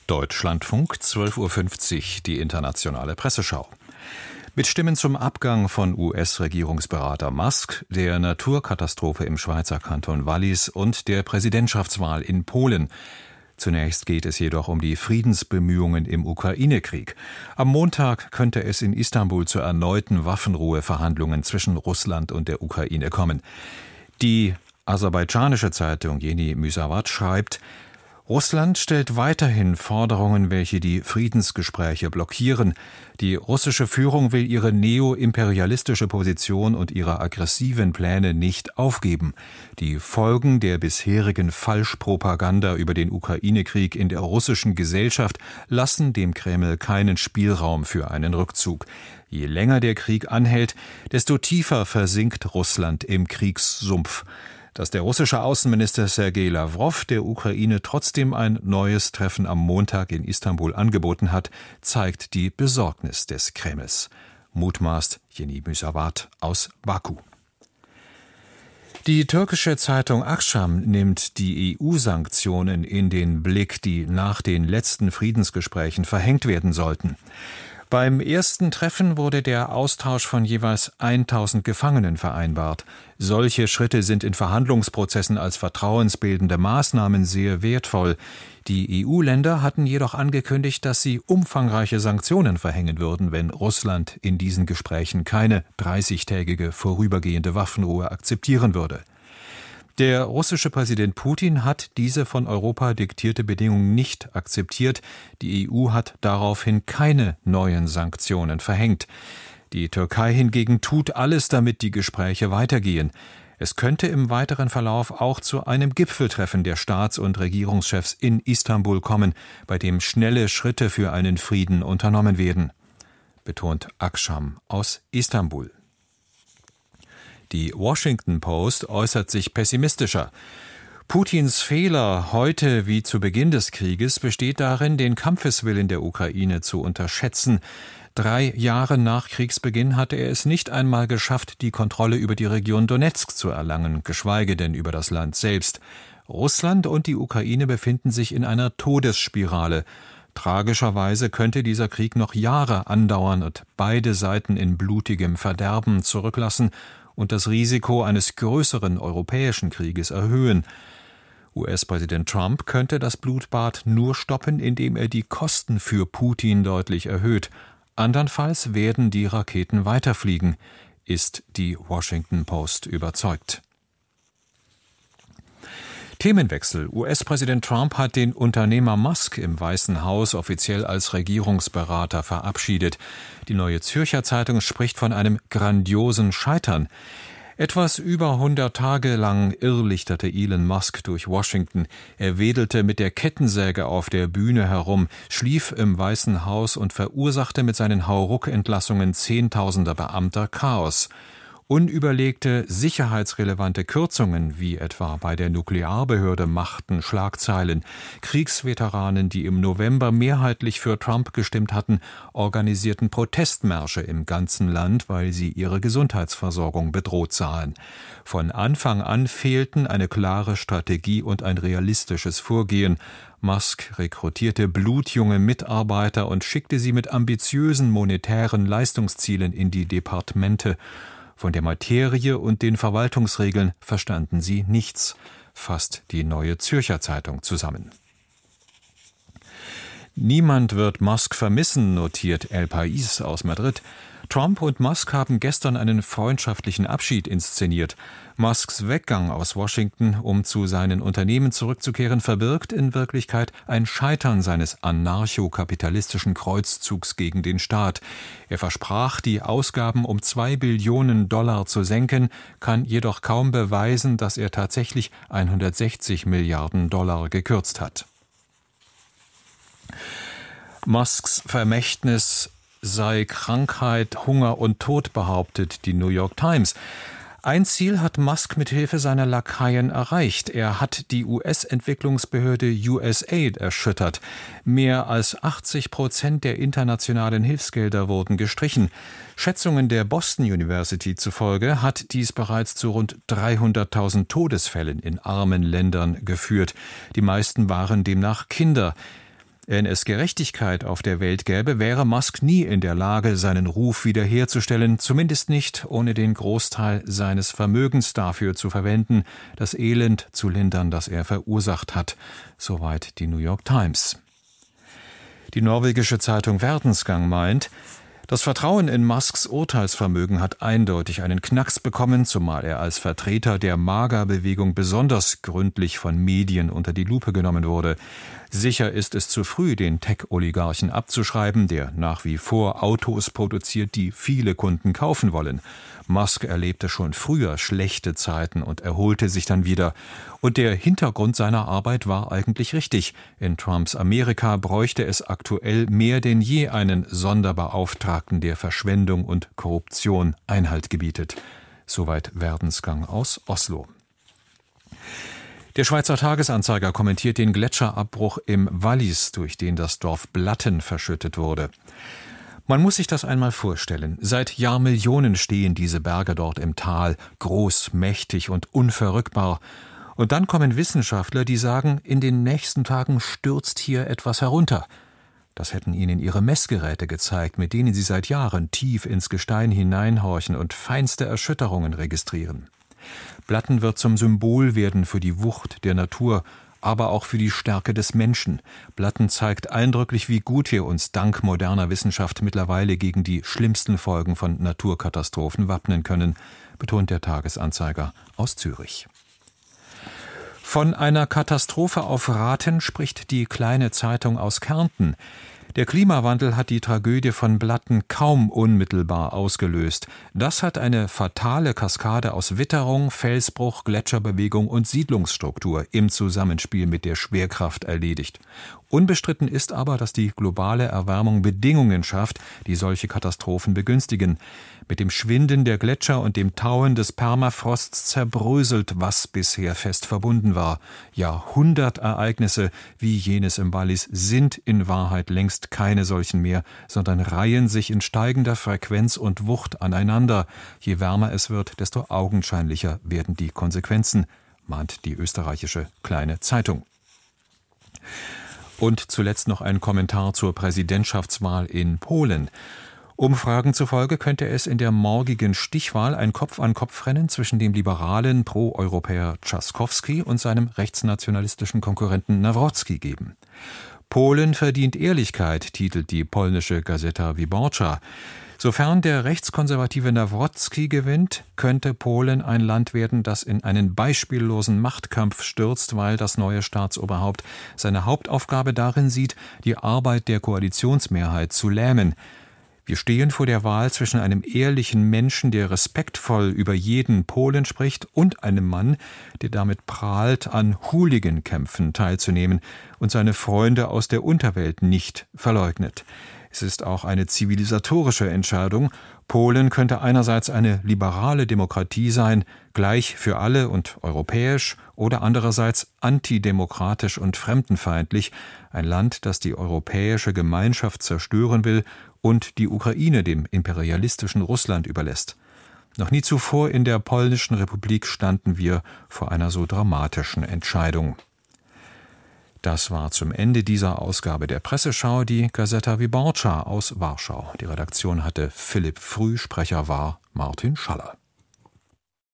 Deutschlandfunk, 12:50 Uhr, die internationale Presseschau. Mit Stimmen zum Abgang von US-Regierungsberater Musk, der Naturkatastrophe im Schweizer Kanton Wallis und der Präsidentschaftswahl in Polen. Zunächst geht es jedoch um die Friedensbemühungen im Ukraine-Krieg. Am Montag könnte es in Istanbul zu erneuten Waffenruheverhandlungen zwischen Russland und der Ukraine kommen. Die aserbaidschanische Zeitung Yeni Müsavat schreibt: Russland stellt weiterhin Forderungen, welche die Friedensgespräche blockieren. Die russische Führung will ihre neoimperialistische Position und ihre aggressiven Pläne nicht aufgeben. Die Folgen der bisherigen Falschpropaganda über den Ukraine-Krieg in der russischen Gesellschaft lassen dem Kreml keinen Spielraum für einen Rückzug. Je länger der Krieg anhält, desto tiefer versinkt Russland im Kriegssumpf. Dass der russische Außenminister Sergei Lawrow der Ukraine trotzdem ein neues Treffen am Montag in Istanbul angeboten hat, zeigt die Besorgnis des Kremls. Mutmaßt Yeni Müsavat aus Baku. Die türkische Zeitung Akşam nimmt die EU-Sanktionen in den Blick, die nach den letzten Friedensgesprächen verhängt werden sollten. Beim ersten Treffen wurde der Austausch von jeweils 1000 Gefangenen vereinbart. Solche Schritte sind in Verhandlungsprozessen als vertrauensbildende Maßnahmen sehr wertvoll. Die EU-Länder hatten jedoch angekündigt, dass sie umfangreiche Sanktionen verhängen würden, wenn Russland in diesen Gesprächen keine 30-tägige vorübergehende Waffenruhe akzeptieren würde. Der russische Präsident Putin hat diese von Europa diktierte Bedingung nicht akzeptiert. Die EU hat daraufhin keine neuen Sanktionen verhängt. Die Türkei hingegen tut alles, damit die Gespräche weitergehen. Es könnte im weiteren Verlauf auch zu einem Gipfeltreffen der Staats- und Regierungschefs in Istanbul kommen, bei dem schnelle Schritte für einen Frieden unternommen werden, betont Akşam aus Istanbul. Die Washington Post äußert sich pessimistischer. Putins Fehler heute wie zu Beginn des Krieges besteht darin, den Kampfeswillen der Ukraine zu unterschätzen. 3 Jahre nach Kriegsbeginn hatte er es nicht einmal geschafft, die Kontrolle über die Region Donezk zu erlangen, geschweige denn über das Land selbst. Russland und die Ukraine befinden sich in einer Todesspirale. Tragischerweise könnte dieser Krieg noch Jahre andauern und beide Seiten in blutigem Verderben zurücklassen und das Risiko eines größeren europäischen Krieges erhöhen. US-Präsident Trump könnte das Blutbad nur stoppen, indem er die Kosten für Putin deutlich erhöht. Andernfalls werden die Raketen weiterfliegen, ist die Washington Post überzeugt. Themenwechsel. US-Präsident Trump hat den Unternehmer Musk im Weißen Haus offiziell als Regierungsberater verabschiedet. Die Neue Zürcher Zeitung spricht von einem grandiosen Scheitern. Etwas über 100 Tage lang irrlichterte Elon Musk durch Washington. Er wedelte mit der Kettensäge auf der Bühne herum, schlief im Weißen Haus und verursachte mit seinen Hauruck-Entlassungen Zehntausender Beamter Chaos. Unüberlegte, sicherheitsrelevante Kürzungen, wie etwa bei der Nuklearbehörde, machten Schlagzeilen. Kriegsveteranen, die im November mehrheitlich für Trump gestimmt hatten, organisierten Protestmärsche im ganzen Land, weil sie ihre Gesundheitsversorgung bedroht sahen. Von Anfang an fehlten eine klare Strategie und ein realistisches Vorgehen. Musk rekrutierte blutjunge Mitarbeiter und schickte sie mit ambitiösen monetären Leistungszielen in die Departemente. Von der Materie und den Verwaltungsregeln verstanden sie nichts, fasst die Neue Zürcher Zeitung zusammen. Niemand wird Musk vermissen, notiert El País aus Madrid. Trump und Musk haben gestern einen freundschaftlichen Abschied inszeniert. Musks Weggang aus Washington, um zu seinen Unternehmen zurückzukehren, verbirgt in Wirklichkeit ein Scheitern seines anarchokapitalistischen Kreuzzugs gegen den Staat. Er versprach, die Ausgaben um $2 Billionen zu senken, kann jedoch kaum beweisen, dass er tatsächlich $160 Milliarden gekürzt hat. Musks Vermächtnis sei Krankheit, Hunger und Tod, behauptet die New York Times. Ein Ziel hat Musk mit Hilfe seiner Lakaien erreicht. Er hat die US-Entwicklungsbehörde USAID erschüttert. Mehr als 80% der internationalen Hilfsgelder wurden gestrichen. Schätzungen der Boston University zufolge hat dies bereits zu rund 300.000 Todesfällen in armen Ländern geführt. Die meisten waren demnach Kinder. Wenn es Gerechtigkeit auf der Welt gäbe, wäre Musk nie in der Lage, seinen Ruf wiederherzustellen, zumindest nicht, ohne den Großteil seines Vermögens dafür zu verwenden, das Elend zu lindern, das er verursacht hat. Soweit die New York Times. Die norwegische Zeitung Verdensgang meint, das Vertrauen in Musks Urteilsvermögen hat eindeutig einen Knacks bekommen, zumal er als Vertreter der MAGA-Bewegung besonders gründlich von Medien unter die Lupe genommen wurde. Sicher ist es zu früh, den Tech-Oligarchen abzuschreiben, der nach wie vor Autos produziert, die viele Kunden kaufen wollen. Musk erlebte schon früher schlechte Zeiten und erholte sich dann wieder. Und der Hintergrund seiner Arbeit war eigentlich richtig. In Trumps Amerika bräuchte es aktuell mehr denn je einen Sonderbeauftragten, der Verschwendung und Korruption Einhalt gebietet. Soweit Verdensgang aus Oslo. Der Schweizer Tagesanzeiger kommentiert den Gletscherabbruch im Wallis, durch den das Dorf Blatten verschüttet wurde. Man muss sich das einmal vorstellen. Seit Jahrmillionen stehen diese Berge dort im Tal, groß, mächtig und unverrückbar. Und dann kommen Wissenschaftler, die sagen, in den nächsten Tagen stürzt hier etwas herunter. Das hätten ihnen ihre Messgeräte gezeigt, mit denen sie seit Jahren tief ins Gestein hineinhorchen und feinste Erschütterungen registrieren. Blatten wird zum Symbol werden für die Wucht der Natur, aber auch für die Stärke des Menschen. Blatten zeigt eindrücklich, wie gut wir uns dank moderner Wissenschaft mittlerweile gegen die schlimmsten Folgen von Naturkatastrophen wappnen können, betont der Tagesanzeiger aus Zürich. Von einer Katastrophe auf Raten spricht die Kleine Zeitung aus Kärnten. Der Klimawandel hat die Tragödie von Blatten kaum unmittelbar ausgelöst. Das hat eine fatale Kaskade aus Witterung, Felsbruch, Gletscherbewegung und Siedlungsstruktur im Zusammenspiel mit der Schwerkraft erledigt. Unbestritten ist aber, dass die globale Erwärmung Bedingungen schafft, die solche Katastrophen begünstigen. Mit dem Schwinden der Gletscher und dem Tauen des Permafrosts zerbröselt, was bisher fest verbunden war. Jahrhundertereignisse wie jenes im Wallis sind in Wahrheit längst keine solchen mehr, sondern reihen sich in steigender Frequenz und Wucht aneinander. Je wärmer es wird, desto augenscheinlicher werden die Konsequenzen, mahnt die österreichische Kleine Zeitung. Und zuletzt noch ein Kommentar zur Präsidentschaftswahl in Polen. Umfragen zufolge könnte es in der morgigen Stichwahl ein Kopf-an-Kopf-Rennen zwischen dem liberalen Pro-Europäer Trzaskowski und seinem rechtsnationalistischen Konkurrenten Nawrocki geben. Polen verdient Ehrlichkeit, titelt die polnische Gazeta Wyborcza. Sofern der rechtskonservative Nawrocki gewinnt, könnte Polen ein Land werden, das in einen beispiellosen Machtkampf stürzt, weil das neue Staatsoberhaupt seine Hauptaufgabe darin sieht, die Arbeit der Koalitionsmehrheit zu lähmen. Wir stehen vor der Wahl zwischen einem ehrlichen Menschen, der respektvoll über jeden Polen spricht, und einem Mann, der damit prahlt, an Hooligan-Kämpfen teilzunehmen und seine Freunde aus der Unterwelt nicht verleugnet. Es ist auch eine zivilisatorische Entscheidung. Polen könnte einerseits eine liberale Demokratie sein, gleich für alle und europäisch, oder andererseits antidemokratisch und fremdenfeindlich, ein Land, das die europäische Gemeinschaft zerstören will und die Ukraine dem imperialistischen Russland überlässt. Noch nie zuvor in der Polnischen Republik standen wir vor einer so dramatischen Entscheidung. Das war zum Ende dieser Ausgabe der Presseschau die Gazeta Wyborcza aus Warschau. Die Redaktion hatte Philipp Früh, Sprecher war Martin Schaller.